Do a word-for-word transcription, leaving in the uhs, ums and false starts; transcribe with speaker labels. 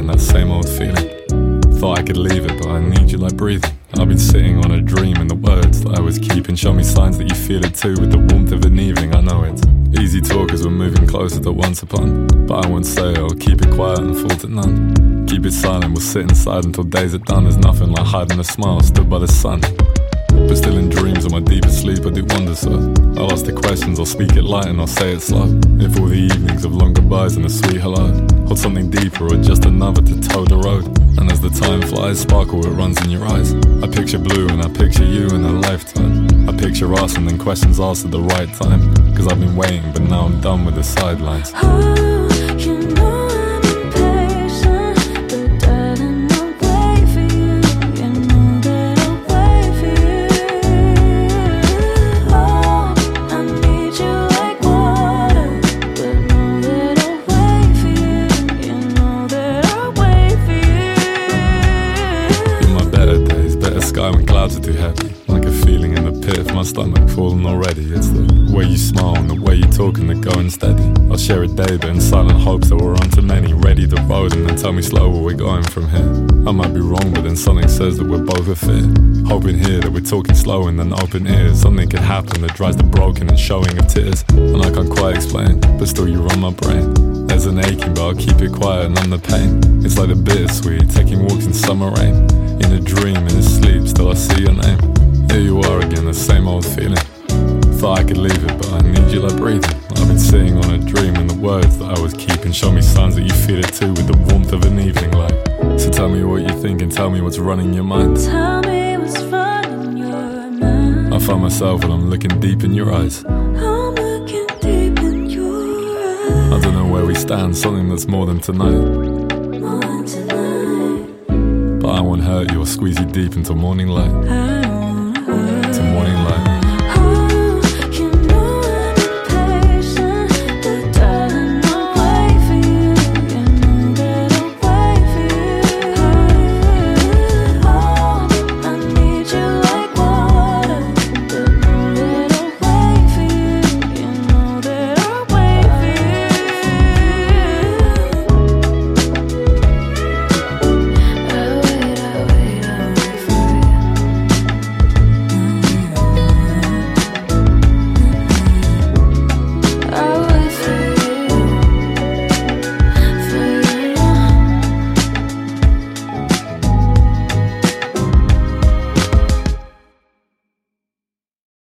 Speaker 1: again, that same old feeling. Thought I could leave it, but I need you like breathing. I've been sitting on a dream and the words that I was keeping show me signs that you feel it too, with the warmth of an evening. I know it's easy talk as we're moving closer to once upon, but I won't say it, I'll keep it quiet and fall to none. Keep it silent, we'll sit inside until days are done. There's nothing like hiding a smile stood by the sun. But still in dreams of my deepest sleep I do wonder, so I'll ask the questions, I'll speak it light and I'll say it slow. If all the evenings of long goodbyes and a sweet hello hold something deeper or just another to toe the road. And as the time flies, sparkle it runs in your eyes. I picture blue and I picture you in a lifetime. I picture us and then questions asked at the right time. Cause I've been waiting but now I'm done with the sidelines.
Speaker 2: Oh, you know
Speaker 1: when clouds are too heavy, like a feeling in the pit of my stomach falling already. It's the way you smile and the way you talk and the going steady. I'll share a day but in silent hopes that we're on to many. Ready the road and then tell me slow where we're going from here. I might be wrong but then something says that we're both a fit. Hoping here that we're talking slow and then open ears. Something could happen that dries the broken and showing of tears. And I can't quite explain, but still you run my brain. There's an aching but I'll keep it quiet and numb the pain. It's like the bittersweet, taking walks in summer rain. In a dream, in a sleep, still I see your name. Here you are again, the same old feeling. Thought I could leave it, but I need you like breathing. I've been sitting on a dream and the words that I was keeping show me signs that you feel it too, with the warmth of an evening light. So tell me what you think and tell me what's running your mind.
Speaker 2: Tell me what's running your mind.
Speaker 1: I find myself when I'm looking deep in your eyes.
Speaker 2: I'm looking deep in your eyes.
Speaker 1: I don't know where we stand, something that's more than tonight.
Speaker 2: More than tonight.
Speaker 1: But I won't hurt you or squeeze you deep into morning light.
Speaker 2: I